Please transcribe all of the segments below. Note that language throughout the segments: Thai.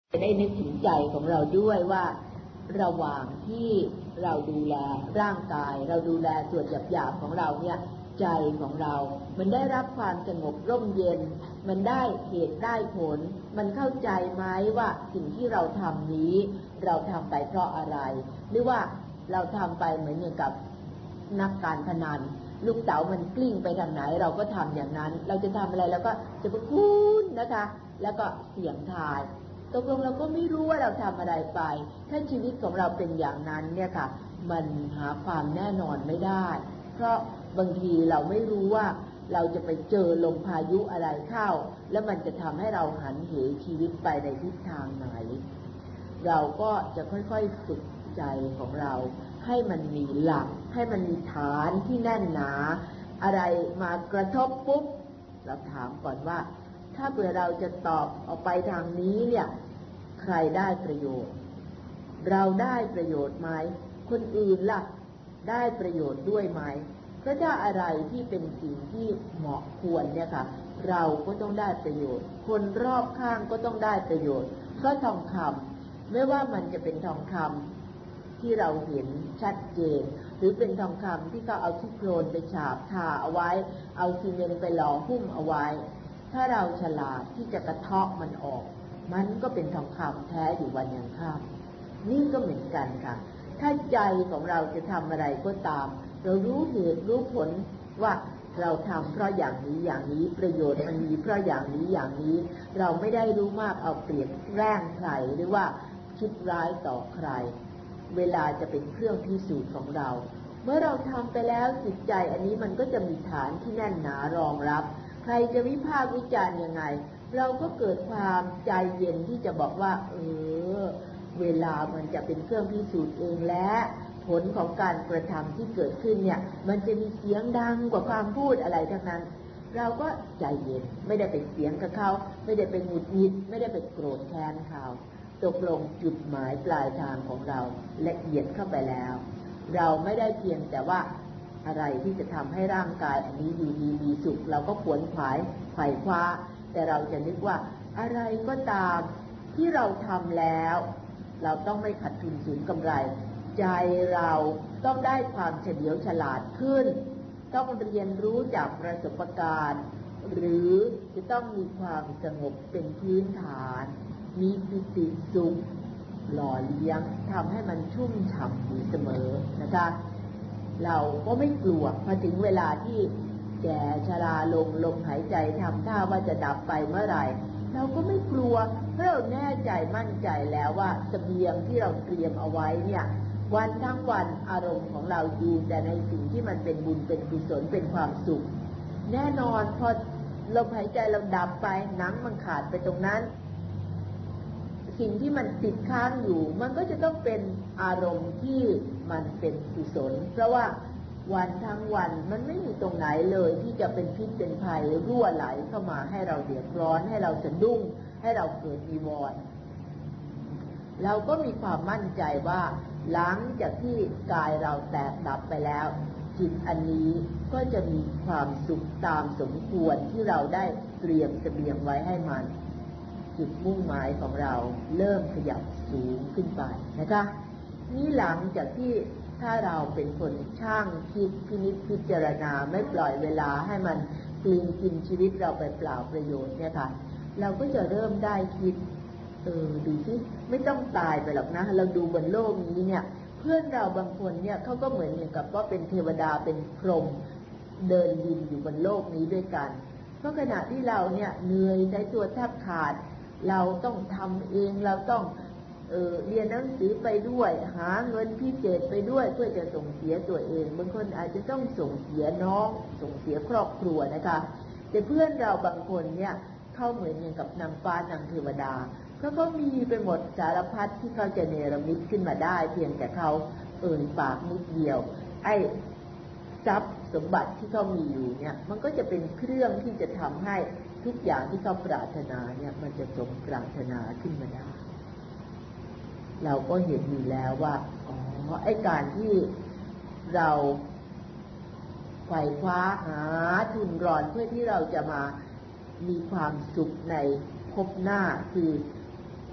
จะได้นึกถึงใจของเราด้วยว่าระหว่างที่เราดูแลร่างกายเราดูแลส่วนหยาบๆของเราเนี่ยใจของเรามันได้รับความสงบร่มเย็นมันได้เหตุได้ผลมันเข้าใจไหมว่าสิ่งที่เราทำนี้เราทำไปเพราะอะไรหรือว่าเราทำไปเหมือนอย่างกับนักการพนันลูกเต๋ามันกลิ้งไปทางไหนเราก็ทำอย่างนั้นเราจะทำอะไรเราก็จะไปคุ้นนะคะแล้วก็เสี่ยงทายตกลงเราก็ไม่รู้ว่าเราทำอะไรไปถ้าชีวิตของเราเป็นอย่างนั้นเนี่ยค่ะมันหาความแน่นอนไม่ได้เพราะบางทีเราไม่รู้ว่าเราจะไปเจอลมพายุอะไรเข้าแล้วมันจะทำให้เราหันเหชีวิตไปในทิศทางไหนเราก็จะค่อยๆฝึกใจของเราให้มันมีหลักให้มันมีฐานที่แน่นหนาอะไรมากระทบปุ๊บเราถามก่อนว่าถ้าเผื่อเราจะตอบออกไปทางนี้เนี่ยใครได้ประโยชน์เราได้ประโยชน์ไหมคนอื่นล่ะได้ประโยชน์ด้วยไหมเพราะถ้าอะไรที่เป็นสิ่งที่เหมาะควรเนี่ยค่ะเราก็ต้องได้ประโยชน์คนรอบข้างก็ต้องได้ประโยชน์เพราะทองคำไม่ว่ามันจะเป็นทองคำที่เราเห็นชัดเจนหรือเป็นทองคำที่เขาเอาที่โคลนไปฉาบทาเอาไว้เอาซีเมนต์ไปหล่อหุ้มเอาไว้ถ้าเราฉลาดที่จะกระเทาะมันออกมันก็เป็นทองคำแท้อยู่วันยังค่ำนี่ก็เหมือนกันค่ะถ้าใจของเราจะทำอะไรก็ตามเรารู้เหตุรู้ผลว่าเราทำเพราะอย่างนี้อย่างนี้ประโยชน์มันมีเพราะอย่างนี้อย่างนี้เราไม่ได้รู้มากเอาเปรียบแกล้งใครหรือว่าคิดร้ายต่อใครเวลาจะเป็นเครื่องพิสูจน์ของเราเมื่อเราทำไปแล้วจิตใจอันนี้มันก็จะมีฐานที่แน่นหนารองรับใครจะวิพากษ์วิจารณ์ยังไงเราก็เกิดความใจเย็นที่จะบอกว่าเวลามันจะเป็นเครื่องพิสูจน์เองและผลของการกระทำที่เกิดขึ้นเนี่ยมันจะมีเสียงดังกว่าความพูดอะไรทั้งนั้นเราก็ใจเย็นไม่ได้ไปเสียงกับเขาไม่ได้ไปหงุดหงิดไม่ได้ไปโกรธแค้นเขาตกลงจุดหมายปลายทางของเราละเอียดเข้าไปแล้วเราไม่ได้เพียงแต่ว่าอะไรที่จะทำให้ร่างกายอันนี้อยู่ดีมีสุขเราก็ขวนขวายไขว่คว้าแต่เราจะนึกว่าอะไรก็ตามที่เราทำแล้วเราต้องไม่ขาดทุนสูญกำไรใจเราต้องได้ความเฉลียวฉลาดขึ้นต้องเรียนรู้จากประสบการณ์หรือจะต้องมีความสงบเป็นพื้นฐานมีปิติสุขหล่อเลี้ยงทำให้มันชุ่มฉ่ำอยู่เสมอนะคะเราก็ไม่กลัวพอถึงเวลาที่แก่ชราลมหายใจทำท่าว่าจะดับไปเมื่อไหร่เราก็ไม่กลัวเพราะเราแน่ใจมั่นใจแล้วว่าเสบียงที่เราเตรียมเอาไว้เนี่ยวันทั้งวันอารมณ์ของเราอยู่แต่ในสิ่งที่มันเป็นบุญเป็นกุศลเป็นความสุขแน่นอนพอลมหายใจเราดับไปหนังมันขาดไปตรงนั้นสิ่งที่มันติดค้างอยู่มันก็จะต้องเป็นอารมณ์ที่มันเป็นกุศลเพราะว่าวันทั้งวันมันไม่มีตรงไหนเลยที่จะเป็นพิษเป็นภัยรั่วไหลเข้ามาให้เราเดือดร้อนให้เราสะดุ้งให้เราเกิดนิวรณ์เราก็มีความมั่นใจว่าหลังจากที่กายเราแตกดับไปแล้วจิตอันนี้ก็จะมีความสุขตามสมควรที่เราได้เตรียมเสบียงไว้ให้มันจุดมุ่งหมายของเราเริ่มขยับสูงขึ้นไปนะคะนี่หลังจากที่ถ้าเราเป็นคนช่างคิดพินิจพิจารณาไม่ปล่อยเวลาให้มันกลืนกินชีวิตเราไปเปล่าประโยชน์เนี่ยค่ะเราก็จะเริ่มได้คิดดูสิไม่ต้องตายไปหรอกนะเราดูบนโลกนี้เนี่ยเพื่อนเราบางคนเนี่ยเขาก็เหมือนอย่างกับว่าเป็นเทวดาเป็นพรหมเดินดินอยู่บนโลกนี้ด้วยกันเพราะขณะที่เราเนี่ยเหนื่อยใจตัวแทบขาดเราต้องทำเองเราต้องเรียนหนังสือไปด้วยหาเงินพิเศษไปด้วยเพื่อจะส่งเสียตัวเองบางคนอาจจะต้องส่งเสียน้องส่งเสียครอบครัวนะคะแต่เพื่อนเราบางคนเนี่ยเข้าเหมือนอย่างกับนางฟ้านางเทวดาเพราะเขามีไปหมดสารพัดที่เขาจะเนรมิตขึ้นมาได้เพียงแต่เขาปากนิดเดียวไอ้ทรัพย์สมบัติที่เขามีอยู่เนี่ยมันก็จะเป็นเครื่องที่จะทำให้ทุกอย่างที่เขาปรารถนาเนี่ยมันจะสมปรารถนาขึ้นมาได้เราก็เห็นอยู่แล้วว่าไอ้การที่เราไขว่คว้าหาทุนรอนเพื่อที่เราจะมามีความสุขในภพหน้าคือ เ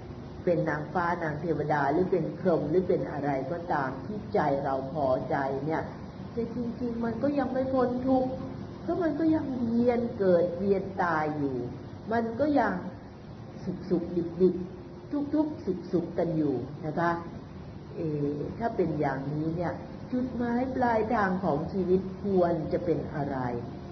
เป็นนางฟ้านางเทวดาหรือเป็นพรหมหรือเป็นอะไรก็ตามที่ใจเราพอใจเนี่ยแต่จริงๆมันก็ยังไม่พ้นทุกข์เพราะมันก็ยังเวียนเกิดเวียนตายอยู่มันก็ยังสุขดิบทุกๆสุขกันอยู่นะคะถ้าเป็นอย่างนี้เนี่ยจุดหมายปลายทางของชีวิตควรจะเป็นอะไร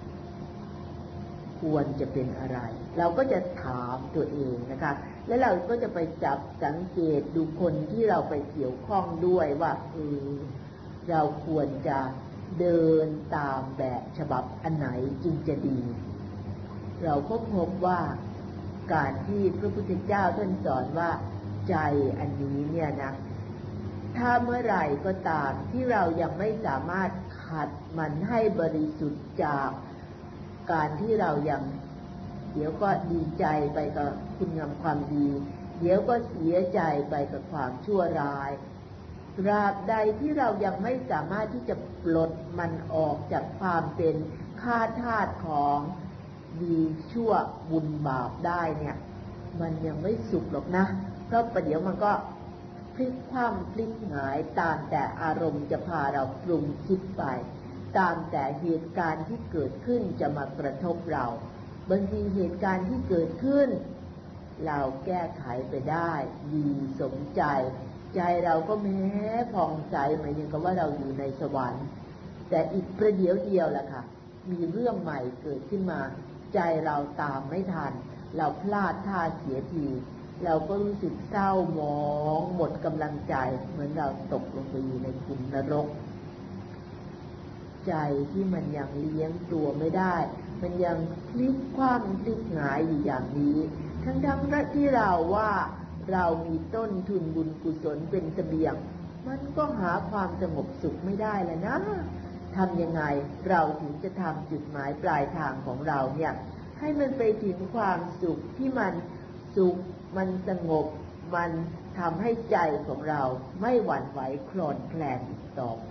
ควรจะเป็นอะไรเราก็จะถามตัวเองนะคะแล้วเราก็จะไปจับสังเกตดูคนที่เราไปเกี่ยวข้องด้วยว่าเราควรจะเดินตามแบบฉบับอันไหนจึงจะดีเราก็พบว่าการที่พระพุทธเจ้าท่านสอนว่าใจอันนี้เนี่ยนะถ้าเมื่อไหร่ก็ตามที่เรายังไม่สามารถขัดมันให้บริสุทธิ์จากการที่เรายังเดี๋ยวก็ดีใจไปกับคุณงามความดีเดี๋ยวก็เสียใจไปกับความชั่วร้ายตราบใดที่เรายังไม่สามารถที่จะปลดมันออกจากความเป็นข้าทาสของดีชั่วบุญบาปได้เนี่ยมันยังไม่สุขหรอกนะเพราะประเดี๋ยวมันก็พลิกคว่ำพลิกหงายตามแต่อารมณ์จะพาเราปรุงคิดไปตามแต่เหตุการณ์ที่เกิดขึ้นจะมากระทบเราบางทีเหตุการณ์ที่เกิดขึ้นเราแก้ไขไปได้ดีสมใจใจเราก็แม้ผ่องใสเหมือนอย่างกับว่าเราอยู่ในสวรรค์แต่อีกประเดี๋ยวเดียวล่ะค่ะมีเรื่องใหม่เกิดขึ้นมาใจเราตามไม่ทันเราพลาดท่าเสียทีเราก็รู้สึกเศร้าหมองหมดกำลังใจเหมือนเราตกลงไปอยู่ในขุมนรกใจที่มันยังเลี้ยงตัวไม่ได้มันยังพลิกคว่ำพลิกหงายอยู่อย่างนี้ทั้งที่เราว่าเรามีต้นทุนบุญกุศลเป็นเสบียงมันก็หาความสงบสุขไม่ได้แล้วนะทำยังไงเราถึงจะทำจุดหมายปลายทางของเราเนี่ยให้มันไปถึงความสุขที่มันสุขมันสงบมันทำให้ใจของเราไม่หวั่นไหวคลอนแคลนต่อไป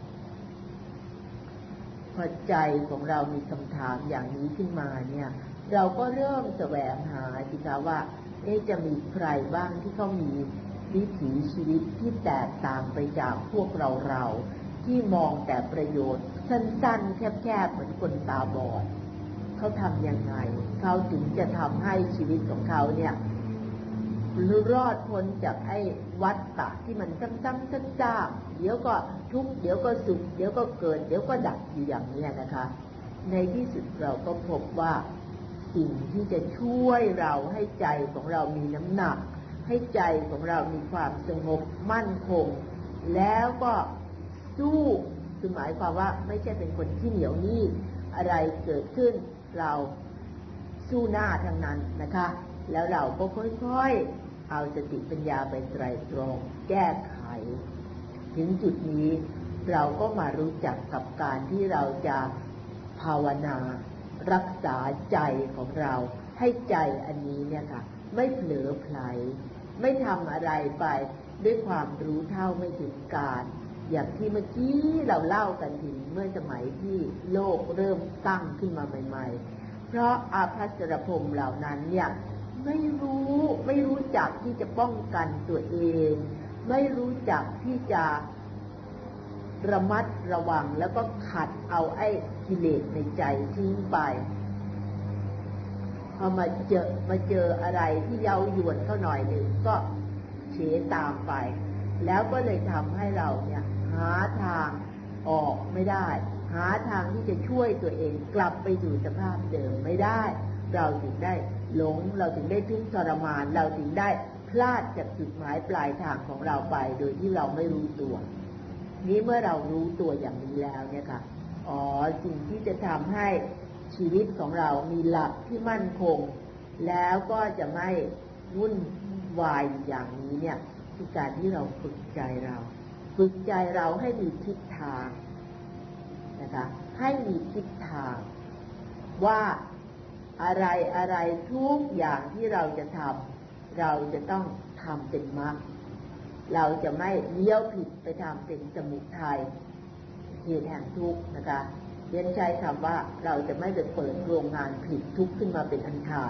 พอใจของเรามีคำถามอย่างนี้ขึ้นมาเนี่ยเราก็เริ่มแสวงหาสิคะว่าจะมีใครบ้างที่เขามีวิถีชีวิตที่แตกต่างไปจากพวกเราที่มองแต่ประโยชน์สั้นๆแคบๆเหมือนคนตาบอดเขาทำยังไงเขาถึงจะทำให้ชีวิตของเขาเนี่ยรอดพ้นจากไอ้วัฏฏะที่มันซ้ำๆซากๆเดี๋ยวก็ทุกข์เดี๋ยวก็สุขเดี๋ยวก็เกิดเดี๋ยวก็ดับอยู่อย่างนี้นะคะในที่สุดเราก็พบว่าสิ่งที่จะช่วยเราให้ใจของเรามีน้ำหนักให้ใจของเรามีความสงบมั่นคงแล้วก็สู้คือหมายความว่าไม่ใช่เป็นคนที่เหนียวหนี้อะไรเกิดขึ้นเราสู้หน้าทั้งนั้นนะคะแล้วเราก็ค่อยๆเอาสติปัญญาไปไตร่ตรองแก้ไขถึงจุดนี้เราก็มารู้จักกับการที่เราจะภาวนารักษาใจของเราให้ใจอันนี้เนี่ยค่ะไม่เผลอไผลไม่ทำอะไรไปด้วยความรู้เท่าไม่ถึงการอย่างที่เมื่อกี้เราเล่ากันถึงเมื่อสมัยที่โลกเริ่มตั้งขึ้นมาใหม่ๆเพราะอาภัสรพรหมเหล่านั้นเนี่ยไม่รู้จักที่จะป้องกันตัวเองไม่รู้จักที่จะระมัดระวังแล้วก็ขัดเอาไอ้กิเลสในใจทิ้งไปพอมาเจออะไรที่เย้ายวนเข้าหน่อยหนึ่งก็เฉตามไปแล้วก็เลยทำให้เราเนี่ยหาทางออกไม่ได้หาทางที่จะช่วยตัวเองกลับไปสู่สภาพเดิมไม่ได้เราถึงได้หลงเราถึงได้ทุกข์ทรมานเราถึงได้พลาดจากจุดหมายปลายทางของเราไปโดยที่เราไม่รู้ตัวนี้เมื่อเรารู้ตัวอย่างนี้แล้วเนี่ยค่ะสิ่งที่จะทำให้ชีวิตของเรามีหลักที่มั่นคงแล้วก็จะไม่วุ่นวายอย่างนี้เนี่ยคือการที่เราฝึกใจเราให้มีทิศทางนะคะให้มีทิศทางว่าอะไรทุกอย่างที่เราจะทำเราจะต้องทำเป็นมรรคเราจะไม่เลี้ยวผิดไปทำเป็นสมุทัยเหตุแห่งทุกข์นะคะเรียนใช้คำว่าเราจะไม่ไปเปิดโรงงานผิดทุกข์ขึ้นมาเป็นอันขาด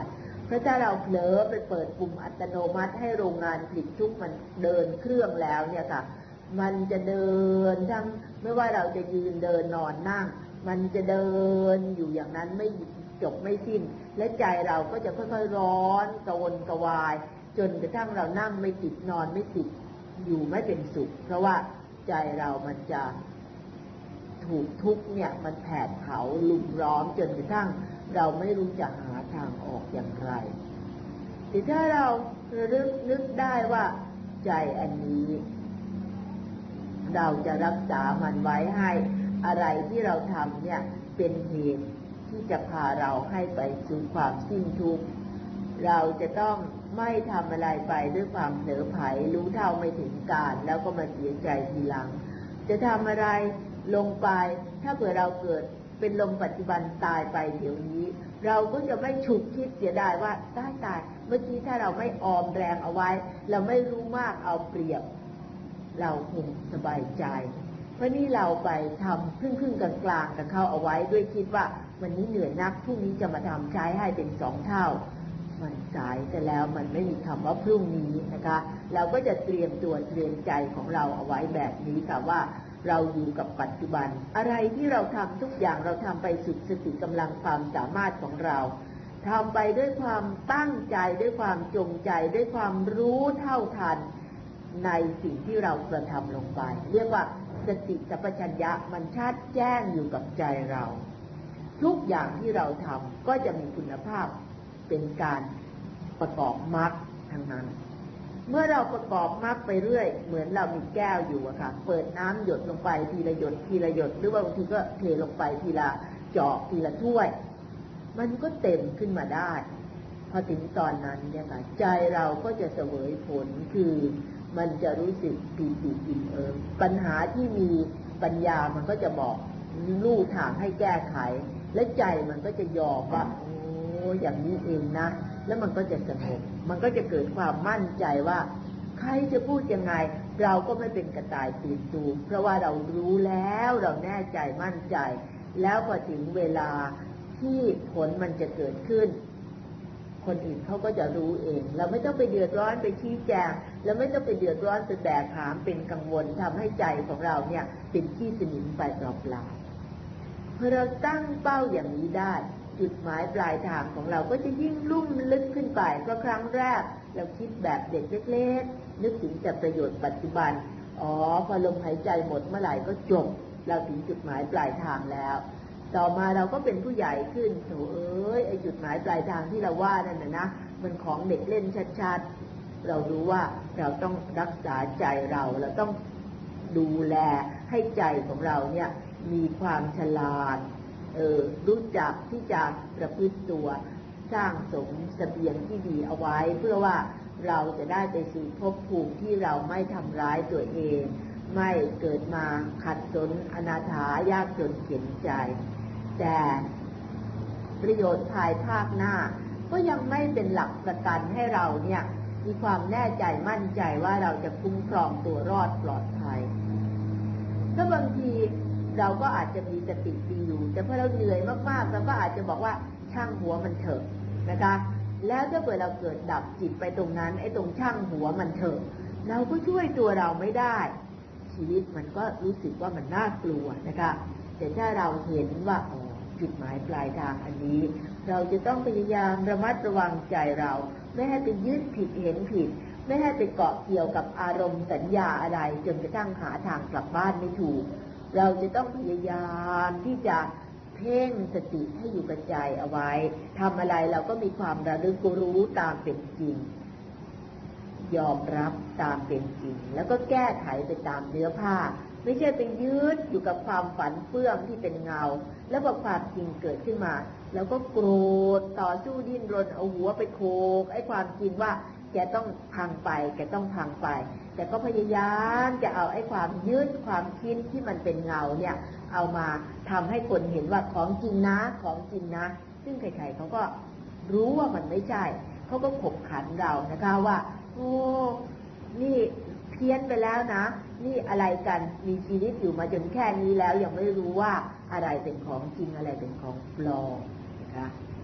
เพราะถ้าเราเผลอไปเปิดปุ่มอัตโนมัติให้โรงงานผลิตชุบมันเดินเครื่องแล้วเนี่ยค่ะมันจะเดินทั้งไม่ว่าเราจะยืนเดินนอนนั่งมันจะเดินอยู่อย่างนั้นไม่จบไม่สิ้นและใจเราก็จะค่อยๆร้อนกระวนกระวายจนกระทั่งเรานั่งไม่ติดนอนไม่ติดอยู่ไม่เป็นสุขเพราะว่าใจเรามันจะถูกทุกข์เนี่ยมันแผดเผาลุมล้อมจนกระทั่งเราไม่รู้จะหาทางออกอย่างไรแต่ถ้าเรานึกได้ว่าใจอันนี้เราจะรักษามันไว้ให้อะไรที่เราทำเนี่ยเป็นเหตุที่จะพาเราให้ไปสู่ความสิ้นทุกข์เราจะต้องไม่ทำอะไรไปด้วยความเผลอไผลรู้เท่าไม่ถึงการแล้วก็มาเสียใจทีหลังจะทำอะไรลงไปถ้าเผื่อเราเกิดเป็นลมปัจจุบันตายไปเดี๋ยวนี้เราก็จะไม่ฉุกคิดเสียดายว่าตายเมื่อกี้ถ้าเราไม่ออมแรงเอาไว้เราไม่รู้มากเอาเปรียบเราคงสบายใจเพราะนี่เราไปทำครึ่งกลางกับเขาเอาไว้ด้วยคิดว่าวันนี้เหนื่อยนักพรุ่งนี้จะมาทำใช้ให้เป็น2 เท่ามันสายแต่แล้วมันไม่มีคำว่าพรุ่งนี้นะคะเราก็จะเตรียมตัวเตรียมใจของเราเอาไว้แบบนี้ค่ะว่าเราอยู่กับปัจจุบันอะไรที่เราทำทุกอย่างเราทำไปสุดสติกำลังความสามารถของเราทำไปด้วยความตั้งใจด้วยความจงใจด้วยความรู้เท่าทันในสิ่งที่เรากระทำลงไปเรียกว่าสติสัมปชัญญะมันชัดแจ้งอยู่กับใจเราทุกอย่างที่เราทำก็จะมีคุณภาพเป็นการประกอบมรรคทั้งนั้นเมื่อเราประกอบมรรคไปเรื่อยเหมือนเรามีแก้วอยู่อะค่ะเปิดน้ำหยดลงไปทีละหยดทีละหยดหรือว่าบางทีก็เทลงไปทีละจอกทีละถ้วยมันก็เต็มขึ้นมาได้พอถึงตอนนั้นเนี่ยค่ะใจเราก็จะเสวยผลคือมันจะรู้สึกปีติอิ่มเอิบปัญหาที่มีปัญญามันก็จะบอกลู่ทางให้แก้ไขและใจมันก็จะยอมว่าโอ้อย่างนี้เองนะแล้วมันก็จะสงบมันก็จะเกิดความมั่นใจว่าใครจะพูดยังไงเราก็ไม่เป็นกระต่ายตื่นตูมเพราะว่าเรารู้แล้วเราแน่ใจมั่นใจแล้วพอถึงเวลาที่ผลมันจะเกิดขึ้นคนอื่นเขาก็จะรู้เองเราไม่ต้องไปเดือดร้อนไปชี้แจงแล้วไม่ต้องไปเดือดร้อนไปแบกหามเป็นกังวลทำให้ใจของเราเนี่ยเป็นขี้สนิมไปเปล่าๆพอเราตั้งเป้าอย่างนี้ได้จุดหมายปลายทางของเราก็จะยิ่งลุ่มลึกขึ้นไปเพราะครั้งแรกเราคิดแบบเด็กเล็กๆนึกถึงแต่ประโยชน์ปัจจุบันพอลมหายใจหมดเมื่อไหร่ก็จบเราถึงจุดหมายปลายทางแล้วต่อมาเราก็เป็นผู้ใหญ่ขึ้นโถไอ้จุดหมายปลายทางที่เราว่านั่นนะมันของเด็กเล่นชัดๆเรารู้ว่าเราต้องรักษาใจเราต้องดูแลให้ใจของเราเนี่ยมีความฉลาดรู้จักที่จะประพฤติตัวสร้างสมเสบียงที่ดีเอาไว้เพื่อว่าเราจะได้ไปสู่ภพภูมิที่เราไม่ทำร้ายตัวเองไม่เกิดมาขัดสนอนาถายากจนเข็ญใจแต่ประโยชน์ภายภาคหน้าก็ยังไม่เป็นหลักประกันให้เราเนี่ยมีความแน่ใจมั่นใจว่าเราจะคุ้มครองตัวรอดปลอดภัยถ้าบางทีเราก็อาจจะมีสติดีอยู่แต่พอเราเหนื่อยมากๆเราก็อาจจะบอกว่าช่างหัวมันเถอะนะคะแล้วถ้าเกิดเราเกิดดับจิตไปตรงนั้นไอ้ตรงช่างหัวมันเถอะเราก็ช่วยตัวเราไม่ได้ชีวิตมันก็รู้สึกว่ามันน่ากลัวนะคะแต่ถ้าเราเห็นว่าจุดหมายปลายทางอันนี้เราจะต้องพยายามระมัดระวังใจเราไม่ให้ไปยึดผิดเห็นผิดไม่ให้ไปเกาะเกี่ยวกับอารมณ์สัญญาอะไรจนกระทั่งหาทางกลับบ้านไม่ถูกเราจะต้องพยายามที่จะเพ่งสติให้อยู่กับใจเอาไว้ทำอะไรเราก็มีความระลึกรู้ตามเป็นจริงยอมรับตามเป็นจริงแล้วก็แก้ไขไปตามเนื้อผ้าไม่ใช่ไปยึดอยู่กับความฝันเฟื่องที่เป็นเงาแล้วพอความจริงเกิดขึ้นมาแล้วก็โกรธต่อสู้ดิ้นรนเอาหัวไปโขกไอ้ความจริงว่าแกต้องพังไปแกต้องพังไปแต่ก็พยายามจะเอาไอ้ความยึดความคิดที่มันเป็นเงาเนี่ยเอามาทำให้คนเห็นว่าของจริงนะของจริงนะซึ่งใครๆเขาก็รู้ว่ามันไม่ใช่เขาก็ขบขันเรานะคะว่าโอ้นี่เพี้ยนไปแล้วนะนี่อะไรกันมีชีวิตอยู่มาจนแค่นี้แล้วยังไม่รู้ว่าอะไรเป็นของจริงอะไรเป็นของปลอมนะคะ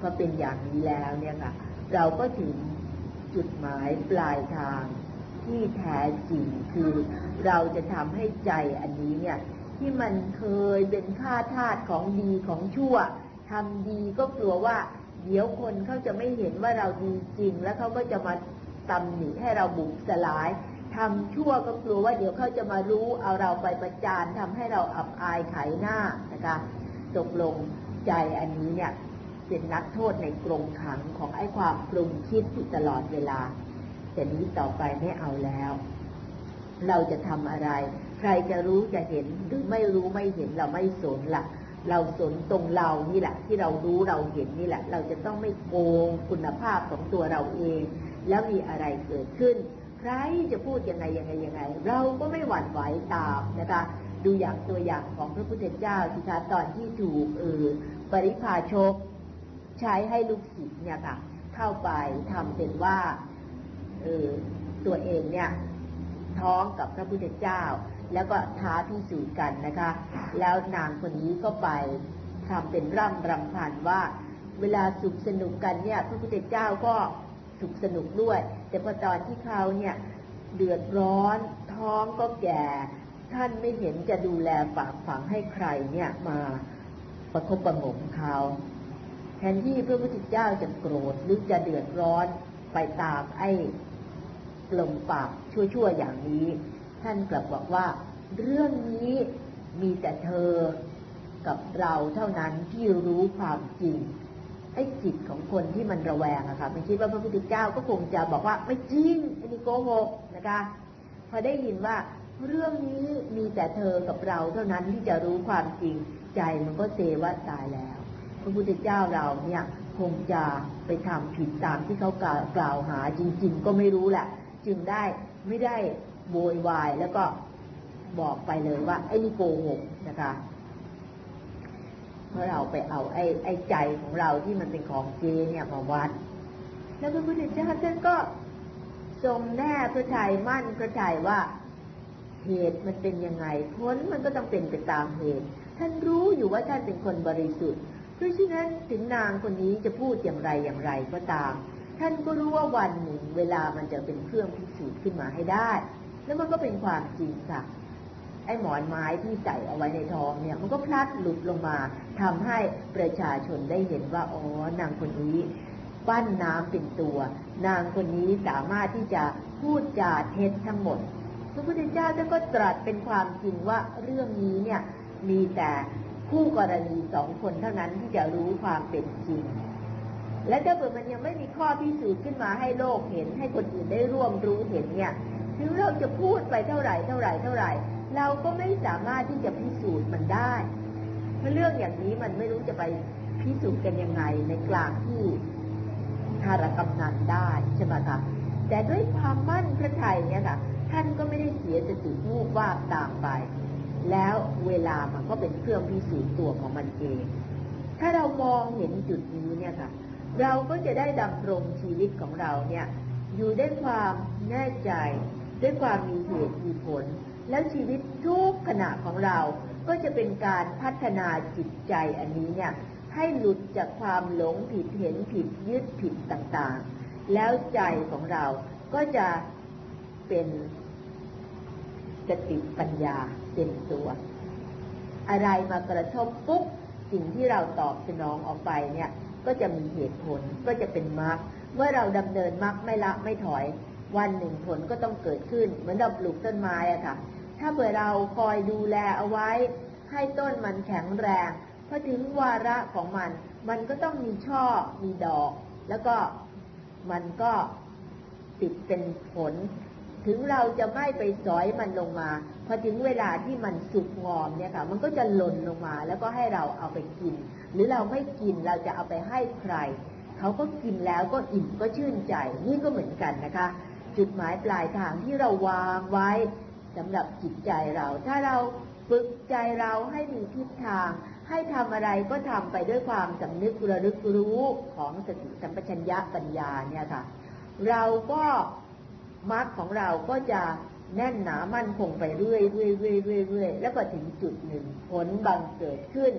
พอเป็นอย่างนี้แล้วเนี่ยค่ะเราก็ถึงจุดหมายปลายทางที่แท้จริงคือเราจะทำให้ใจอันนี้เนี่ยที่มันเคยเป็นข้าทาสของดีของชั่วทำดีก็กลัวว่าเดี๋ยวคนเขาจะไม่เห็นว่าเราดีจริงแล้วเขาก็จะมาตำหนิให้เราบุบสลายทำชั่วก็กลัวว่าเดี๋ยวเขาจะมารู้เอาเราไปประจานทำให้เราอับอายขายหน้านะคะตกลงใจอันนี้เนี่ยเป็นนักโทษในกรงขังของไอ้ความปรุงคิดอยู่ตลอดเวลาแต่นี้ต่อไปไม่เอาแล้วเราจะทำอะไรใครจะรู้จะเห็นหรือไม่รู้ไม่เห็นเราไม่สนละเราสนตรงเรานี่แหละที่เรารู้เราเห็นนี่แหละเราจะต้องไม่โกงคุณภาพของตัวเราเองแล้วมีอะไรเกิดขึ้นใครจะพูดยังไงเราก็ไม่หวั่นไหวตามนะคะดูอย่างตัวอย่างของพระพุทธเจ้าสิคะตอนที่ถูกปริพาชกใช้ให้ลูกศิษย์เนี่ยค่ะเข้าไปทำเป็นว่าตัวเองเนี่ยท้องกับพระพุทธเจ้าแล้วก็ท้าพิสูจน์กันนะคะแล้วนางคนนี้ก็ไปทำเป็นรำพันว่าเวลาสุขสนุกกันเนี่ยพระพุทธเจ้าก็สุขสนุกด้วยแต่พอตอนที่เขาเนี่ยเดือดร้อนท้องก็แก่ท่านไม่เห็นจะดูแลฝากฝังให้ใครเนี่ยมาประคบประหงมเขาแทนที่พระพุทธเจ้าจะโกรธหรือจะเดือดร้อนไปตามไอ้ลมปากชั่วๆอย่างนี้ท่านกลับบอกว่าเรื่องนี้มีแต่เธอกับเราเท่านั้นที่รู้ความจริงไอ้จิตของคนที่มันระแวงอะค่ะไม่คิดว่าพระพุทธเจ้าก็คงจะบอกว่าไม่จริงอันนี้โกหกนะคะพอได้ยินว่าเรื่องนี้มีแต่เธอกับเราเท่านั้นที่จะรู้ความจริงใจมันก็เซว่าตายแล้วพระพุทธเจ้าเราเนี่ยคงจะไปทำผิดตามที่เขากล่าวหาจริงๆก็ไม่รู้แหละจึงไม่ได้โวยวายแล้วก็บอกไปเลยว่าไอ้นี่โกหกนะคะเพราะเราไปเอาไอ้ใจของเราที่มันเป็นของเจเนี่ยมาวัดแล้วพระพุทธเจ้าท่านก็ทรงแน่พระทัยมั่นพระทัยว่าเหตุมันเป็นยังไงผลมันก็ต้องเป็นไปตามเหตุท่านรู้อยู่ว่าท่านเป็นคนบริสุทธิ์เพราะฉะนั้นถึงนางคนนี้จะพูดอย่างไรก็ตามท่านก็รู้ว่าวันหนึ่งเวลามันจะเป็นเครื่องพิสูจน์ขึ้นมาให้ได้แล้วมันก็เป็นความจริงค่ะไอ้หมอนไม้ที่ใส่เอาไว้ในท้องเนี่ยมันก็พลัดหลุดลงมาทำให้ประชาชนได้เห็นว่าอ๋อนางคนนี้ปั้นน้ำเป็นตัวนางคนนี้สามารถที่จะพูดจาเท็จทั้งหมดพระพุทธเจ้าท่านก็ตรัสเป็นความจริงว่าเรื่องนี้เนี่ยมีแต่คู่กรณีสองคนเท่านั้นที่จะรู้ความเป็นจริงและถ้าเกิดมันยังไม่มีข้อพิสูจน์ขึ้นมาให้โลกเห็นให้คนอื่นได้ร่วมรู้เห็นเนี่ยถึงเราจะพูดไปเท่าไหร่เราก็ไม่สามารถที่จะพิสูจน์มันได้เพราะเรื่องอย่างนี้มันไม่รู้จะไปพิสูจน์กันยังไงในกลางที่ธารกำนันได้ใช่ไหมคะแต่ด้วยความมั่นพระทัยเนี่ยค่ะท่านก็ไม่ได้เสียสติวูบวาบตามไปแล้วเวลามันก็เป็นเครื่องพิสูจน์ตัวของมันเองถ้าเรามองเห็นจุดนี้เนี่ยค่ะเราก็จะได้ดำรงชีวิตของเราเนี่ยอยู่ด้วยความแน่ใจด้วยความมีเหตุมีผลแล้วชีวิตทุกขณะของเราก็จะเป็นการพัฒนาจิตใจอันนี้เนี่ยให้หลุดจากความหลงผิดเห็นผิดยึดผิดต่างๆแล้วใจของเราก็จะเป็นสติปัญญาเต็มตัวอะไรมากระทบปุ๊บสิ่งที่เราตอบสนองออกไปเนี่ยก็จะมีเหตุผลก็จะเป็นมรรคเมื่อเราดำเนินมรรคไม่ละไม่ถอยวันหนึ่งผลก็ต้องเกิดขึ้นเหมือนเราปลูกต้นไม้อะค่ะถ้าเผื่อเราคอยดูแลเอาไว้ให้ต้นมันแข็งแรงพอถึงวาระของมันก็ต้องมีช่อมีดอกแล้วก็มันก็ติดเป็นผลถึงเราจะไม่ไปสอยมันลงมาพอถึงเวลาที่มันสุกงอมเนี่ยค่ะมันก็จะหล่นลงมาแล้วก็ให้เราเอาไปกินหรือเราไม่กินเราจะเอาไปให้ใครเขาก็กินแล้วก็อิ่มก็ชื่นใจนี่ก็เหมือนกันนะคะจุดหมายปลายทางที่เราวางไว้สำหรับจิตใจเราถ้าเราฝึกใจเราให้มีทิศทางให้ทำอะไรก็ทำไปด้วยความสำนึกระลึกรู้ของสติสัมปชัญญะปัญญาเนี่ยค่ะเราก็มรรคของเราก็จะแน่นหนามั่นคงไปเรื่อยแล้วก็ถึงจุดหนึ่งผลบังเกิดขึ้นเป็น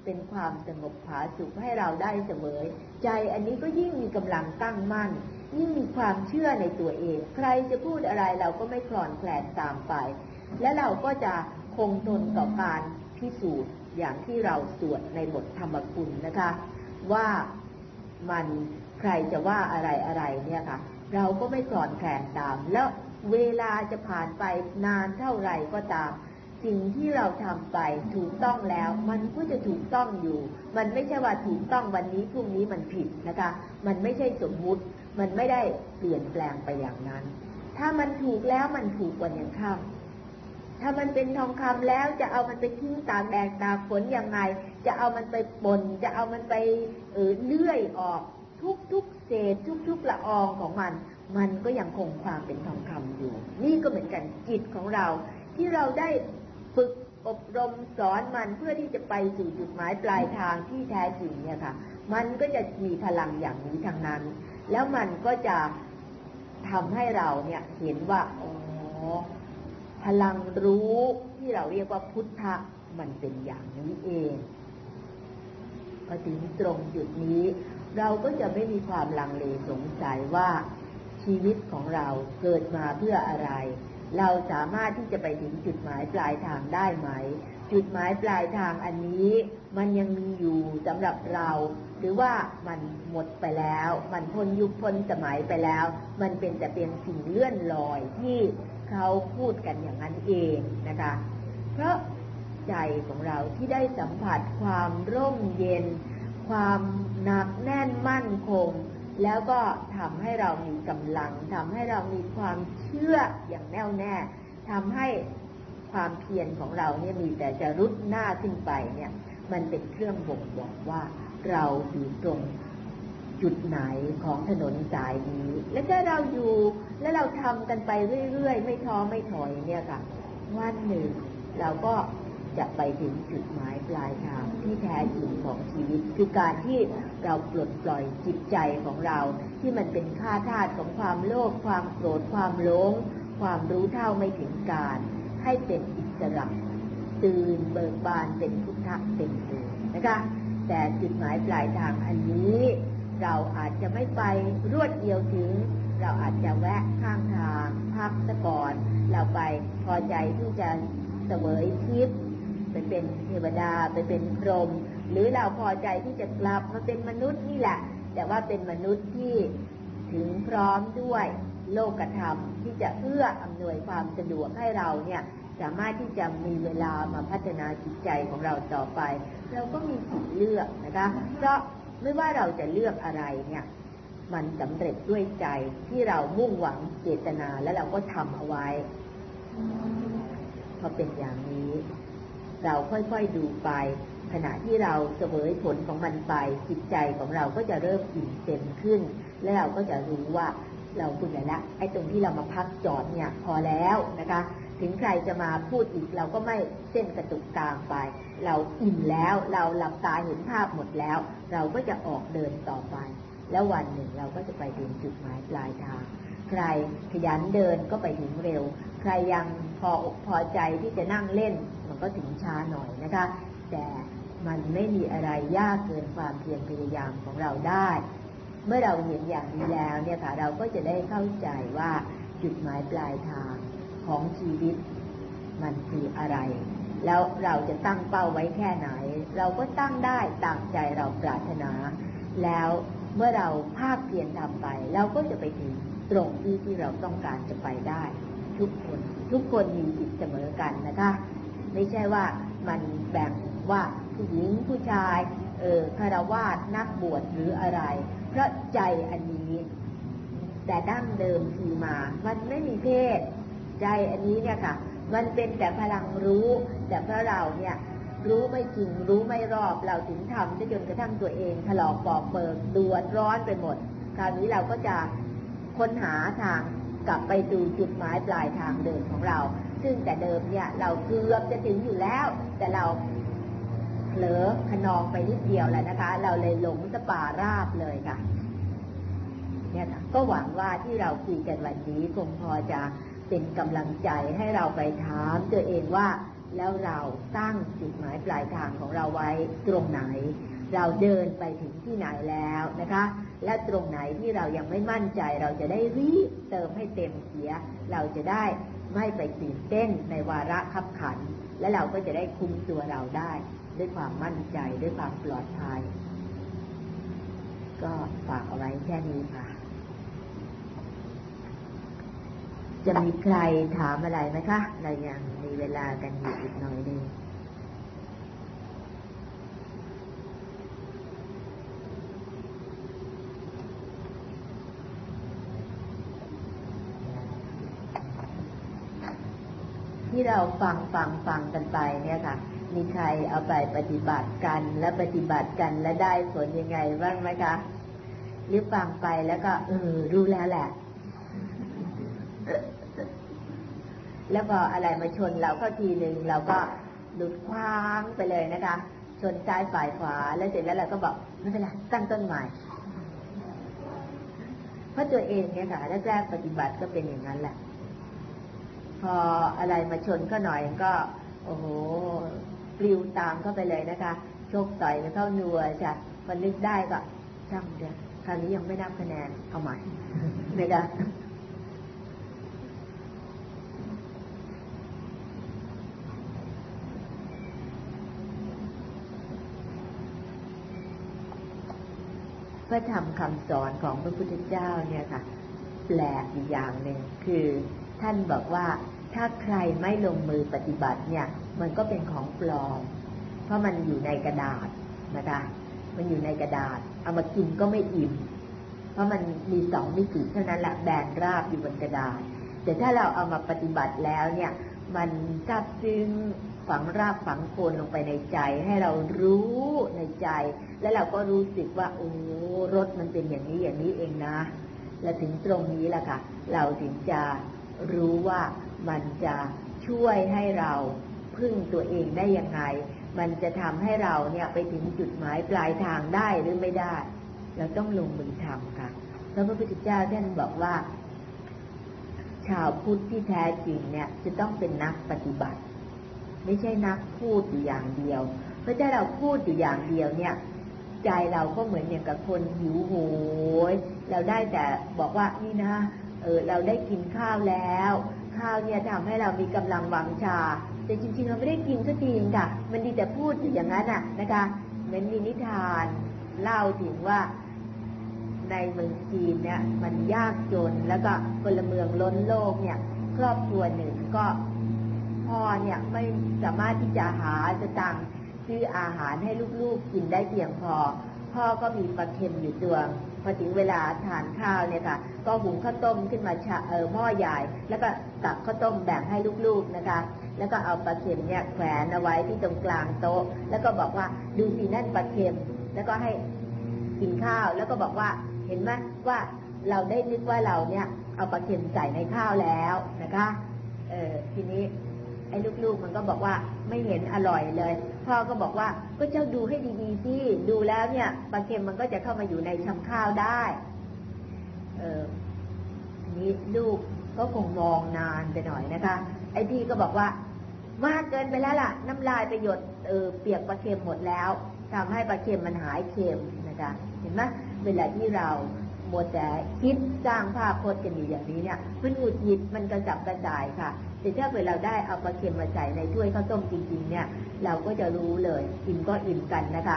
เป็นความสงบผาสุกให้เราได้เสวยใจอันนี้ก็ยิ่งมีกำลังตั้งมั่นยิ่งมีความเชื่อในตัวเองใครจะพูดอะไรเราก็ไม่คลอนแคลนตามไปและเราก็จะคงทนต่อการพิสูจน์อย่างที่เราสวดในบทธรรมคุณนะคะว่ามันใครจะว่าอะไรเนี่ยค่ะเราก็ไม่คลอนแคลนตามแล้วเวลาจะผ่านไปนานเท่าไหร่ก็ตามสิ่งที่เราทำไปถูกต้องแล้วมันก็จะถูกต้องอยู่มันไม่ใช่ว่าถูกต้องวันนี้พรุ่งนี้มันผิดนะคะมันไม่ใช่สมมุติมันไม่ได้เปลี่ยนแปลงไปอย่างนั้นถ้ามันถูกแล้วมันถูกวันยังค่ำถ้ามันเป็นทองคำแล้วจะเอามันไปทิ้งตากแดดตากฝนยังไงจะเอามันไปป่นจะเอามันไปเลื่อยออกทุกเศษทุกละอองของมันก็ยังคงความเป็นทองคำอยู่นี่ก็เหมือนกันจิตของเราที่เราได้ฝึกอบรมสอนมันเพื่อที่จะไปสู่จุดหมายปลายทางที่แท้จริงเนี่ยค่ะมันก็จะมีพลังอย่างนี้ทางนั้นแล้วมันก็จะทำให้เราเนี่ยเห็นว่าพลังรู้ที่เราเรียกว่าพุทธะมันเป็นอย่างนี้เองพอถึงตรงจุดนี้เราก็จะไม่มีความลังเลสงสัยว่าชีวิตของเราเกิดมาเพื่ออะไรเราสามารถที่จะไปถึงจุดหมายปลายทางได้ไหมจุดหมายปลายทางอันนี้มันยังมีอยู่สำหรับเราหรือว่ามันหมดไปแล้วมันพ้นยุคพ้นสมัยไปแล้วมันเป็นแต่เพียงสิ่งเลื่อนลอยที่เขาพูดกันอย่างนั้นเองนะคะเพราะใจของเราที่ได้สัมผัสความร่มเย็นความหนักแน่นมั่นคงแล้วก็ทำให้เรามีกำลังทำให้เรามีความเชื่ออย่างแน่วแน่ทำให้ความเพียรของเราเนี่ยมีแต่จะรุดหน้าขึ้นไปเนี่ยมันเป็นเครื่องบ่งบอกว่าเราอยู่ตรงจุดไหนของถนนสายนี้และถ้าเราอยู่และเราทำกันไปเรื่อยๆไม่ท้อไม่ถอยเนี่ยค่ะวันหนึ่งเราก็จะไปถึงจุดหมายปลายทางที่แท้จริงของชีวิตคือการที่เราปลดปล่อยจิตใจของเราที่มันเป็นข้าทาสของความโลภความโกรธความหลงความรู้เท่าไม่ถึงการให้เป็นอิสระตื่นเบิกบานเป็นพุทธะเต็มตัวนะคะแต่จุดหมายปลายทางอันนี้เราอาจจะไม่ไปรวดเดียวถึงเราอาจจะแวะข้างทางพักซะก่อนเราไปพอใจที่จะเสวยทิพย์ไปเป็นเทวดาไปเป็นพรหมหรือเราพอใจที่จะกลับมาเป็นมนุษย์นี่แหละแต่ว่าเป็นมนุษย์ที่ถึงพร้อมด้วยโลกธรรมที่จะเอื้ออำนวยความสะดวกให้เราเนี่ยสามารถที่จะมีเวลามาพัฒนาจิตใจของเราต่อไปเราก็มีสิทธิ์เลือกนะคะเพราะไม่ว่าเราจะเลือกอะไรเนี่ยมันสำเร็จด้วยใจที่เรามุ่งหวังเจตนาและเราก็ทำเอาไว้พอเป็นอย่างนี้เราค่อยๆดูไปขณะที่เราเสวยผลของมันไปจิตใจของเราก็จะเริ่มอิ่มเต็มขึ้นและเราก็จะรู้ว่าเราคุณแล้วไอ้ตรงที่เรามาพักจอดเนี่ยพอแล้วนะคะถึงใครจะมาพูดอีกเราก็ไม่เส้นกระตุกกลางไปเราอิ่มแล้วเราหลับตาเห็นภาพหมดแล้วเราก็จะออกเดินต่อไปแล้ววันหนึ่งเราก็จะไปถึงจุดหมายปลายทางใครขยันเดินก็ไปถึงเร็วใครยังพอใจที่จะนั่งเล่นมันก็ถึงช้าหน่อยนะคะแต่มันไม่มีอะไรยากเกินความเพียรพยายามของเราได้เมื่อเราเห็นอย่างนี้แล้วเนี่ยค่ะเราก็จะได้เข้าใจว่าจุดหมายปลายทางของชีวิตมันคืออะไรแล้วเราจะตั้งเป้าไว้แค่ไหนเราก็ตั้งได้ตามใจเราปรารถนาแล้วเมื่อเราภาคเพียรทำไปเราก็จะไปถึงตรงที่เราต้องการจะไปได้ทุกคนมีสิทธิ์เสมอกันนะคะไม่ใช่ว่ามันแบ่งว่าผู้หญิงผู้ชายฆราวาสนักบวชหรืออะไรเพราะใจอันนี้แต่ดั้งเดิมทีมามันไม่มีเพศใจอันนี้เนี่ยค่ะมันเป็นแต่พลังรู้แต่เพราะเราเนี่ยรู้ไม่จริงรู้ไม่รอบเราถึงทำจนกระทั่งตัวเองถลอกปอกเปิงเดือดร้อนไปหมดคราวนี้เราก็จะค้นหาทางกลับไปดูจุดหมายปลายทางเดิมของเราซึ่งแต่เดิมเนี่ยเราเกือบจะถึงอยู่แล้วแต่เราเผลอขนองไปนิดเดียวแล้วนะคะเราเลยหลงสป่าราบเลยค่ะเนี่ยค่ะก็หวังว่าที่เราคุยกันวันนี้คงพอจะเป็นกำลังใจให้เราไปถามตัวเองว่าแล้วเราตั้งจุดหมายปลายทางของเราไว้ตรงไหนเราเดินไปถึงที่ไหนแล้วนะคะและตรงไหนที่เรายังไม่มั่นใจเราจะได้รีบเติมให้เต็มเสียเราจะได้ไม่ไปตื่นเต้นในวาระคับขันและเราก็จะได้คุมตัวเราได้ด้วยความมั่นใจด้วยความปลอดภัยก็ฝากเอาไว้แค่นี้ค่ะจะมีใครถามอะไรไหมคะเรายังมีเวลากันอยู่อีกหน่อยนึงที่เราฟังกันไปเนี่ยค่ะมีใครเอาไปปฏิบัติกันและปฏิบัติกันและได้ผลยังไงบ้างไหมคะหรือฟังไปแล้วก็รู้แล้วแหละแล้วพออะไรมาชนเราเข้าทีหนึ่งเราก็หลุดคว้างไปเลยนะคะชนซ้ายฝ่ายขวาแล้วเสร็จแล้วเราก็บอกไม่เป็นไรตั้งต้นใหม่เพราะตัวเองเนี่ยค่ะแรกๆปฏิบัติก็เป็นอย่างนั้นแหละพออะไรมาชนก็หน่อยก็โอ้โหปลิวตามเข้าไปเลยนะคะโชคต่อยแล้วเข้านัวจ้ะพอนึกได้ก็ช่างเถอะคราวนี้ยังไม่นับคะแนนเอาใหม่นะคะพระธรรมคำสอนของพระพุทธเจ้าเนี่ยค่ะแปลกอีกอย่างหนึ่งคือท่านบอกว่าถ้าใครไม่ลงมือปฏิบัติเนี่ยมันก็เป็นของปลอมเพราะมันอยู่ในกระดาษนะคะมันอยู่ในกระดาษเอามากินก็ไม่อิ่มเพราะมันมี2 มิติเท่านั้นแหละแบนราบอยู่บนกระดาษแต่ถ้าเราเอามาปฏิบัติแล้วเนี่ยมันซาบซึ้งฝังรากฝังโคนลงไปในใจให้เรารู้ในใจแล้วเราก็รู้สึกว่าโอ้รสมันเป็นอย่างนี้เองนะและถึงตรงนี้แหละค่ะเราถึงจะรู้ว่ามันจะช่วยให้เราพึ่งตัวเองได้ยังไงมันจะทำให้เราเนี่ยไปถึงจุดหมายปลายทางได้หรือไม่ได้เราต้องลงมือทำค่ะพระพุทธเจ้าท่านบอกว่าชาวพุทธที่แท้จริงเนี่ยจะต้องเป็นนักปฏิบัติไม่ใช่นักพูดอยู่อย่างเดียวเพราะถ้าเราพูดอยู่อย่างเดียวเนี่ยใจเราก็เหมือนอย่างกับคนหิวโหยเราได้แต่บอกว่านี่นะเราได้กินข้าวแล้วข้าวเนี่ยทำให้เรามีกำลังวังชาแต่จริงๆเราไม่ได้กินสักทีค่ะมันดีแต่พูดอยู่อย่างนั้นน่ะนะคะเหมือนมีนิทานเล่าถึงว่าในเมืองจีนเนี่ยมันยากจนแล้วก็พลเมืองล้นโลกเนี่ยครอบครัวหนึ่งก็พ่อเนี่ยไม่สามารถที่จะหาสตางค์ซื้ออาหารให้ลูกๆกินได้เพียงพอพ่อก็มีปลาเค็มอยู่ตัวพอถึงเวลาทานข้าวเนี่ยค่ะก็หุงข้าวต้มขึ้นมาหม้อใหญ่แล้วก็ตักข้าวต้มแบ่งให้ลูกๆนะคะแล้วก็เอาปลาเค็มเนี่ยแขวนเอาไว้ที่ตรงกลางโต๊ะแล้วก็บอกว่าดูสินั่นปลาเค็มแล้วก็ให้กินข้าวแล้วก็บอกว่าเห็นไหมว่าเราได้นึกว่าเราเนี่ยเอาปลาเค็มใส่ในข้าวแล้วนะคะทีนี้ไอ้ลูกๆมันก็บอกว่าไม่เห็นอร่อยเลยพ่อก็บอกว่าก็เจ้าดูให้ดีๆสิดูแล้วเนี่ยปลาเค็มมันก็จะเข้ามาอยู่ในชามข้าวได้นี้ลูกก็คงมองนานไปหน่อยนะคะไอ้พี่ก็บอกว่ามากเกินไปแล้วล่ะน้ำลายไปหยดเปียกปลาเค็มหมดแล้วทำให้ปลาเค็มมันหายเค็มนะคะเห็นไหมเวลาที่เราโมแต่คิดสร้างภาพพจน์กันอยู่อย่างนี้เนี่ยมันหงุดหงิดมันกระจับกระส่ายค่ะแต่ถ้าเวลาได้เอาปลาเค็มมาใส่ในถ้วยข้าวต้มจริงๆเนี่ยเราก็จะรู้เลยกินก็อิ่มกันนะคะ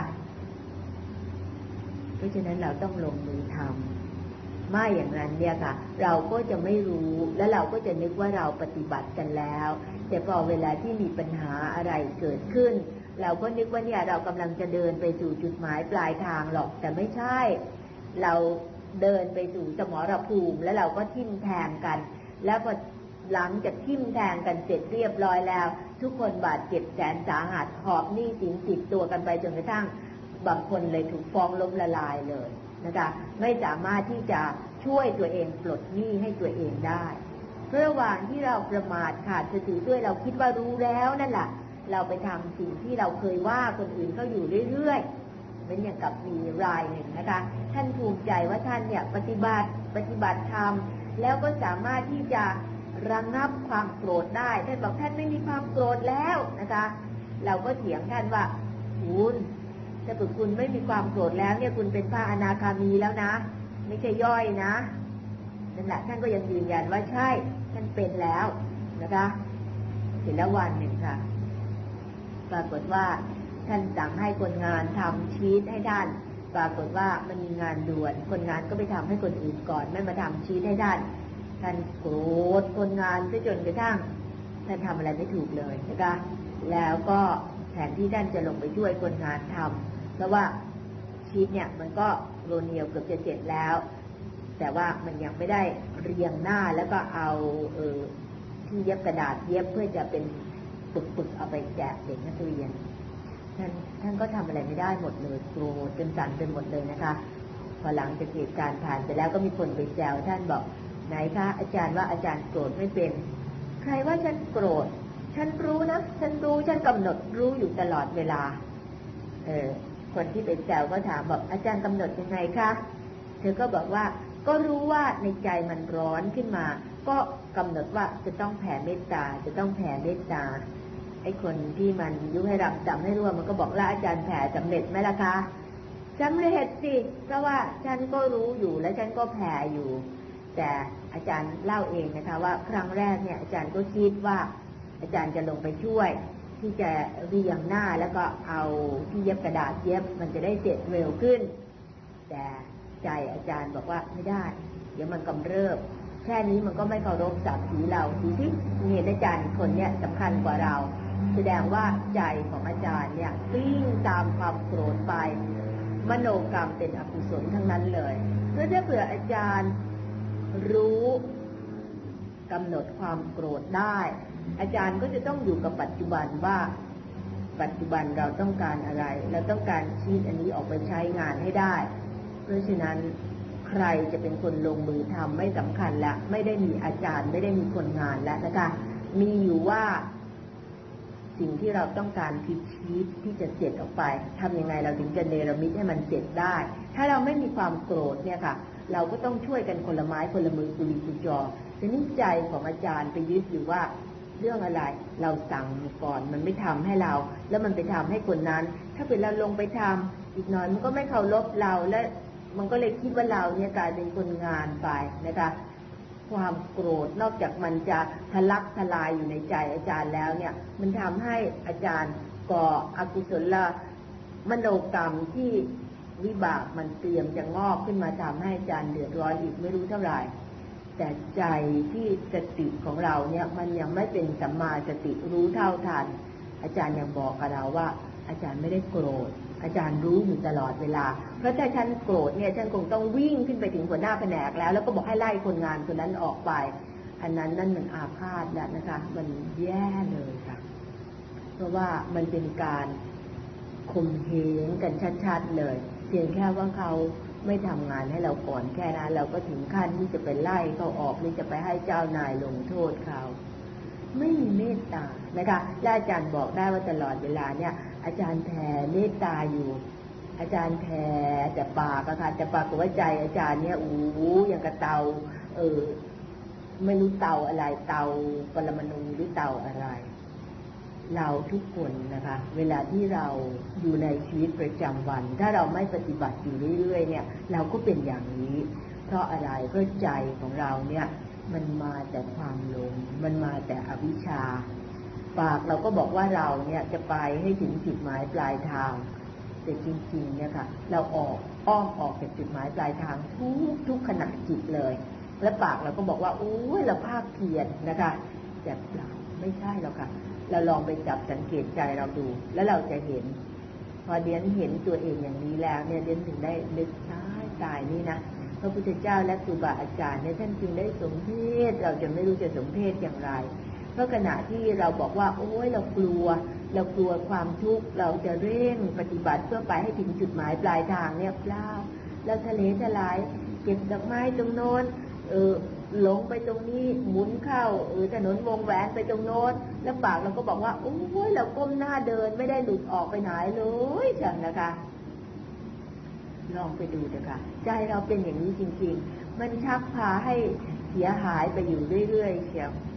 เพราะฉะนั้นเราต้องลงมือทำไม่อย่างนั้นเนี่ยค่ะเราก็จะไม่รู้และเราก็จะนึกว่าเราปฏิบัติกันแล้วแต่พอเวลาที่มีปัญหาอะไรเกิดขึ้นเราก็นึกว่าเนี่ยเรากำลังจะเดินไปสู่จุดหมายปลายทางหรอกแต่ไม่ใช่เราเดินไปสู่สมรภูมิแล้วเราก็ทิ่มแทงกันแล้วพอหลังจากทิ่มแทงกันเสร็จเรียบร้อยแล้วทุกคนบาดเจ็บแสนสาหัสหอบหนี้สินติดตัวกันไปจนกระทั่งบางคนเลยถูกฟ้องล้มละลายเลยนะคะไม่สามารถที่จะช่วยตัวเองปลดหนี้ให้ตัวเองได้ระหว่างที่เราประมาทขาดสติด้วยเราคิดว่ารู้แล้วนั่นแหละเราไปทำสิ่งที่เราเคยว่าคนอื่นเขาอยู่เรื่อยๆเป็นอย่างกับมีรายหนึ่งนะคะท่านภูมิใจว่าท่านเนี่ยปฏิบัติธรรมแล้วก็สามารถที่จะระงับความโกรธได้ท่านบอกท่านไม่มีความโกรธแล้วนะคะเราก็เถียงท่านว่าคุณถ้าเกิดคุณไม่มีความโกรธแล้วเนี่ยคุณเป็นพระอนาคามีแล้วนะไม่ใช่ย่อยนะนั่นแหละท่านก็ยังยืนยันว่าใช่ท่านเป็นแล้วนะคะเสร็จแล้ววันหนึ่งค่ะปรากฏว่าท่านสั่งให้คนงานทำชีทให้ท่านปรากฏว่ามันมีงานด่วนคนงานก็ไปทำให้คนอื่นก่อนไม่มาทำชีทให้ท่านโกรธคนงานไปจนกระทั่งท่านทำอะไรไม่ถูกเลยนะคะแล้วก็แทนที่ท่านจะลงไปช่วยคนงานทำเพราะว่าชีทเนี่ยมันก็โรเนียวเกือบจะเสร็จแล้วแต่ว่ามันยังไม่ได้เรียงหน้าแล้วก็เอาที่เย็บกระดาษเย็บเพื่อจะเป็นปึกๆเอาไปแจกเด็กนักเรียนท่านก็ทำอะไรไม่ได้หมดเลยโกรธจนสั่นไปหมดเลยนะคะพอหลังจากเหตุการณ์ผ่านไปแล้วก็มีคนไปแซวท่านบอกไหนคะอาจารย์ว่าอาจารย์โกรธไม่เป็นใครว่าฉันโกรธฉันรู้นะฉันรู้ฉันกำหนดรู้อยู่ตลอดเวลาคนที่ไปแซวก็ถามบอกอาจารย์กำหนดยังไงคะเธอก็บอกว่าก็รู้ว่าในใจมันร้อนขึ้นมาก็กำหนดว่าจะต้องแผ่เมตตาจะต้องแผ่เมตตาไอ้คนที่มันยุให้รำจำให้รู้มันก็บอกแล้วอาจารย์แผ่สำเร็จไหมล่ะคะสำเร็จสิเพราะว่าฉันก็รู้อยู่และฉันก็แผ่อยู่แต่อาจารย์เล่าเองนะคะว่าครั้งแรกเนี่ยอาจารย์ก็คิดว่าอาจารย์จะลงไปช่วยที่จะเรียงหน้าแล้วก็เอาที่เย็บกระดาษเย็บมันจะได้เสร็จเร็วขึ้นแต่ใจอาจารย์บอกว่าไม่ได้เดี๋ยวมันกำเริบแค่นี้มันก็ไม่เคารพศักดิ์ศรีเราดูที่นี่อาจารย์คนเนี้ยสำคัญกว่าเราแสดงว่าใจของอาจารย์เนี่ยวิ่งตามความโกรธไปมโนกรรมเป็นอกุศลทั้งนั้นเลยเพราะถ้าเผื่ออาจารย์รู้กำหนดความโกรธได้อาจารย์ก็จะต้องอยู่กับปัจจุบันว่าปัจจุบันเราต้องการอะไรเราต้องการชีทอันนี้ออกไปใช้งานให้ได้เพราะฉะนั้นใครจะเป็นคนลงมือทำไม่สำคัญละไม่ได้มีอาจารย์ไม่ได้มีคนงานแล้วนะคะมีอยู่ว่าสิ่งที่เราต้องการคือชีทที่จะเสร็จออกไปทำยังไงเราถึงจะเนรมิตให้มันเสร็จได้ถ้าเราไม่มีความโกรธเนี่ยค่ะเราก็ต้องช่วยกันคนละไม้คนละมือกุลีกุจอแต่นี่ใจของอาจารย์ไปยึดอยู่ว่าเรื่องอะไรเราสั่งก่อนมันไม่ทำให้เราแล้วมันไปทำให้คนนั้นถ้าเป็นเราลงไปทำอีกหน่อยมันก็ไม่เคารพเราและมันก็เลยคิดว่าเราเนี่ยกลายเป็นคนงานไปนะคะความโกรธนอกจากมันจะทะลักทลายอยู่ในใจอาจารย์แล้วเนี่ยมันทำให้อาจารย์ก่ออกุศลมโนกรรมที่วิบากมันเตรียมจะงอกขึ้นมาทำให้อาจารย์เดือดร้อนอีกไม่รู้เท่าไหร่แต่ใจที่สติของเราเนี่ยมันยังไม่เป็นสัมมาสติรู้เท่าทันอาจารย์ยังบอกกับเราว่าอาจารย์ไม่ได้โกรธอาจารย์รู้อยู่ตลอดเวลาเพราะถ้าฉันโกรธเนี่ยฉันคงต้องวิ่งขึ้นไปถึงหัวหน้าแผนกแล้วก็บอกให้ไล่คนงานคนนั้นออกไปอันนั้นนั่นมันอาฆาตแล้วนะคะมันแย่เลยค่ะเพราะว่ามันเป็นการข่มเหงกันชัดๆเลยเพียงแค่ว่าเขาไม่ทำงานให้เราก่อนแค่นั้นเราก็ถึงขั้นที่จะไปไล่เขาออกหรือจะไปให้เจ้านายลงโทษเขาไม่มีเมตตานะคะและอาจารย์บอกได้ว่าตลอดเวลาเนี่ยอาจารย์แผ่เมตตาอยู่อาจารย์แผ่แต่ปากอะค่ะแต่ปากกับว่าใจอาจารย์เนี่ยอย่างกับเตาไม่รู้เตาอะไรเตาปรมาณูหรือเตาอะไรเราทุกคนนะคะเวลาที่เราอยู่ในชีวิตประจำวันถ้าเราไม่ปฏิบัติอยู่เรื่อยๆเนี่ยเราก็เป็นอย่างนี้เพราะอะไรเพราะใจของเราเนี่ยมันมาแต่ความหลงมันมาแต่อวิชชาปากเราก็บอกว่าเราเนี่ยจะไปให้ถึงจุดหมายปลายทางแต่จริงๆเนี่ยค่ะเราอ้อมออกจากจุดหมายปลายทางทุกขณะจิตเลยและปากเราก็บอกว่าโอ้ยเราภาคเพียรนะคะแต่เปล่าไม่ใช่หรอกค่ะเราลองไปจับสังเกตใจเราดูแล้วเราจะเห็นพอเดียนเห็นตัวเองอย่างนี้แล้วเนี่ยเดียนถึงได้นึกตายนี่นะพระพุทธเจ้าและครูบาอาจารย์เนี่ยท่านจึงได้สมเพศเราจะไม่รู้จะสมเพศอย่างไรเพราะขณะที่เราบอกว่าโอ้ยเรากลัวความทุกข์เราจะเร่งปฏิบัติเพื่อไปให้ถึงจุดหมายปลายทางเนี่ยเปล่าเราทะเลทลายเก็บดอกไม้ตรงโน้นหลงไปตรงนี้หมุนเข้าถนนวงแหวนไปตรงโน้นแล้วปากเราก็บอกว่าโอ้ยเราก้มหน้าเดินไม่ได้หลุดออกไปไหนเลยจังนะคะลองไปดูเถอะค่ะใจเราเป็นอย่างนี้จริงๆมันชักพาให้เสียหายไปอยู่เรื่อยๆเชียว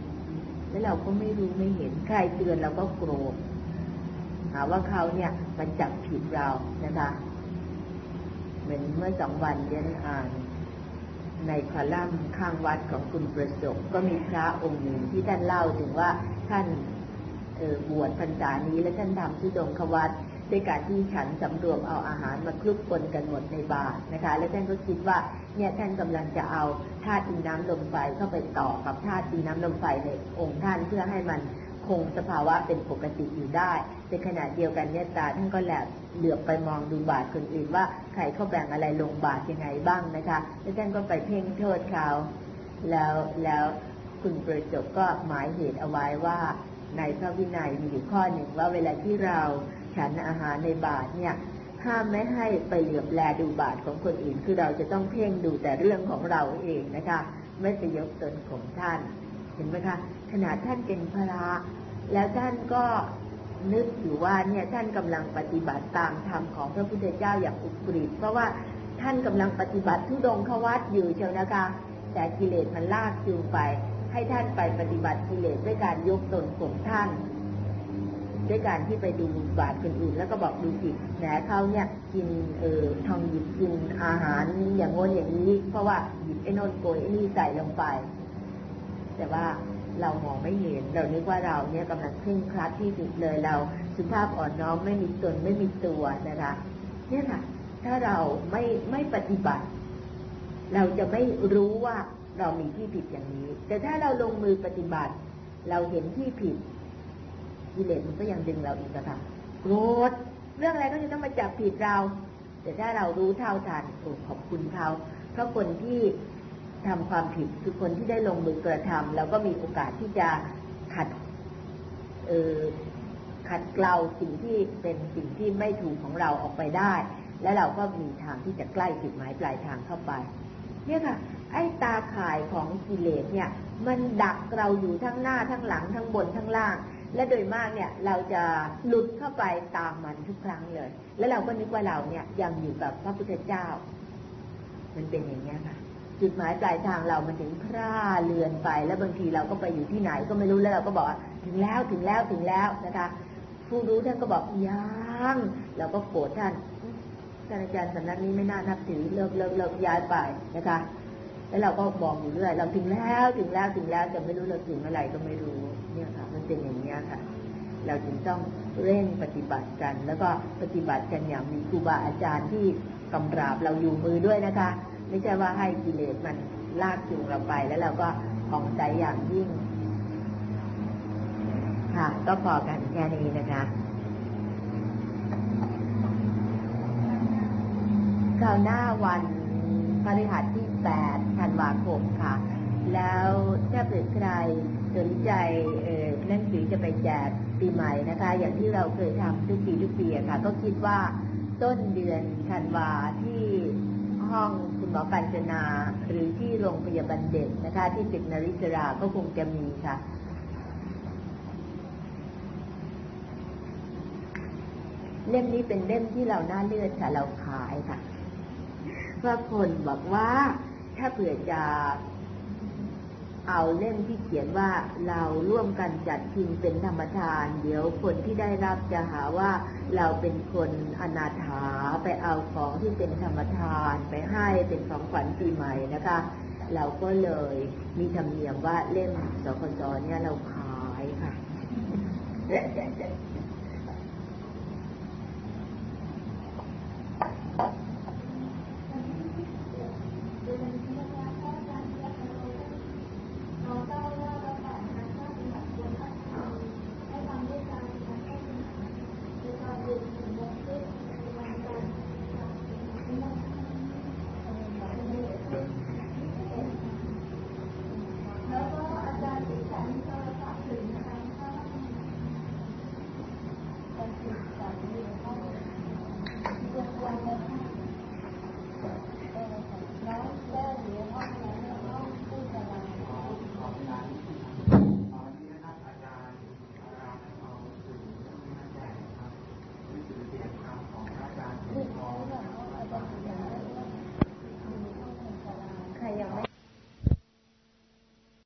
แล้วเราก็ไม่รู้ไม่เห็นใครเตือนเราก็โกรธหาว่าเขาเนี่ยมันจับผิดเรานะคะเหมือนเมื่อ2 วันเรียนอ่านในคอลัมน์ข้างวัดของคุณประสบก็มีพระองค์หนึ่งที่ท่านเล่าถึงว่าท่านบวชพรรษานี้และท่านทำธุดงควัตรด้วยการที่ฉันสำรวมเอาอาหารมาคลุกปนกันหมดในบาตรนะคะและท่านก็คิดว่าเนี่ยท่านกำลังจะเอาธาตุดินน้ำลมไฟเข้าไปต่อกับธาตุดินน้ำลมไฟในองค์ท่านเพื่อให้มันคงสภาวะเป็นปกติอยู่ได้ในขณะเดียวกันเนี่ยตาท่านก็เหลือบไปมองดูบาตรคนอื่นว่าใครเขาแบ่งอะไรลงบาตรยังไงบ้างนะคะแล้วท่านก็ไปเพ่งโทษเขาแล้วคุณประจบก็หมายเหตุเอาไว้ว่าในพระวินัยมีอยู่ข้อหนึ่งว่าเวลาที่เราฉันอาหารในบาตรเนี่ยห้ามไม่ให้ไปเหลือบแลดูบาตรของคนอื่นคือเราจะต้องเพ่งดูแต่เรื่องของเราเองนะคะไม่ไปยกตนของท่านเห็นไหมคะขนาดท่านเป็นพระแล้วท่านก็นึกอยู่ว่าเนี่ยท่านกำลังปฏิบัติตามธรรมของพระพุทธเจ้าอย่างอุกฤษเพราะว่าท่านกำลังปฏิบัติธุดงควัตรอยู่เชียวนะคะแต่กิเลสมันลากจูงไปให้ท่านไปปฏิบัติกิเลสด้วยการยกตนของท่านด้วยการที่ไปดูบาตรคนอื่นแล้วก็บอกดูสิแหมเขาเนี่ยกินทองหยิบกินอาหารอย่างโน้นอย่างนี้เพราะว่าหยิบไอ้โน้นโกยไอ้นี่ใส่ลงไปแต่ว่าเรามองไม่เห็นเรานึกว่าเราเนี่ยกำลังเคร่งครัดที่สุดเลยเราสุภาพอ่อนน้อมไม่มีตนไม่มีตัวนะคะเนี่ยค่ะถ้าเราไม่ปฏิบัติเราจะไม่รู้ว่าเรามีที่ผิดอย่างนี้แต่ถ้าเราลงมือปฏิบัติเราเห็นที่ผิดกิเลสมันก็ยังดึงเราอีกค่ะโกรธเรื่องอะไรก็จะต้องมาจับผิดเราแต่ถ้าเรารู้เท่าทันขอบคุณเขาเพราะคนที่ทำความผิดคือคนที่ได้ลงมือกระทำแล้วก็มีโอกาสที่จะขัดเกลาสิ่งที่เป็นสิ่งที่ไม่ถูกของเราออกไปได้และเราก็มีทางที่จะใกล้จุดหมายปลายทางเข้าไปเนี่ยค่ะไอ้ตาข่ายของกิเลสเนี่ยมันดักเราอยู่ทั้งหน้าทั้งหลังทั้งบนทั้งล่างและโดยมากเนี่ยเราจะหลุดเข้าไปตามมันทุกครั้งเลยแล้วเราก็นึกว่าเราเนี่ยยังอยู่กับพระพุทธเจ้ามันเป็นอย่างนี้ค่ะจุดหมายปลายทางเรามันถึงพร่าเลือนไปแล้วบางทีเราก็ไปอยู่ที่ไหนก็ไม่รู้แล้วเราก็บอกว่าถึงแล้วนะคะผู้รู้ท่านก็บอกยังเราก็โกรธท่านอาจารย์สำนักนี้ไม่น่านับถือเลิกย้ายไปนะคะแล้วเราก็บอกอยู่เรื่อยเราถึงแล้วแต่ไม่รู้เราถึงเมื่อไหร่ก็ไม่รู้เนี่ยค่ะมันเป็นอย่างนี้ค่ะเราจึงต้องเร่งปฏิบัติกันแล้วก็ปฏิบัติกันอย่างมีครูบาอาจารย์ที่กำราบเราอยู่มือด้วยนะคะไม่ใช่ว่าให้กิเลสมันลากจูงเราไปแล้วเราก็ผ่องใสอย่างยิ่งค่ะก็พอกันแค่นี้นะคะคราวหน้าวันพฤหัสที่8 ธันวาคมค่ะแล้วถ้าเกิดใครสนใจหนังสือจะไปแจกปีใหม่นะคะอย่างที่เราเคยทำทุกปีค่ะก็คิดว่าต้นเดือนธันวาที่ห้องคุณหมอปัญจนาหรือที่โรงพยาบาลเด็กนะคะที่ตึกนริศราก็คงจะมีค่ะเล่มนี้เป็นเล่มที่เราหน้าเลือดค่ะเราขายค่ะเพราะคนบอกว่าถ้าเผื่อจะเอาเล่มที่เขียนว่าเราร่วมกันจัดพิมพ์เป็นธรรมทานเดี๋ยวคนที่ได้รับจะหาว่าเราเป็นคนอนาถาไปเอาของที่เป็นธรรมทานไปให้เป็นของขวัญปีใหม่นะคะเราก็เลยมีธรรมเนียมว่าเล่มสคสเนี่ยเราขายค่ะ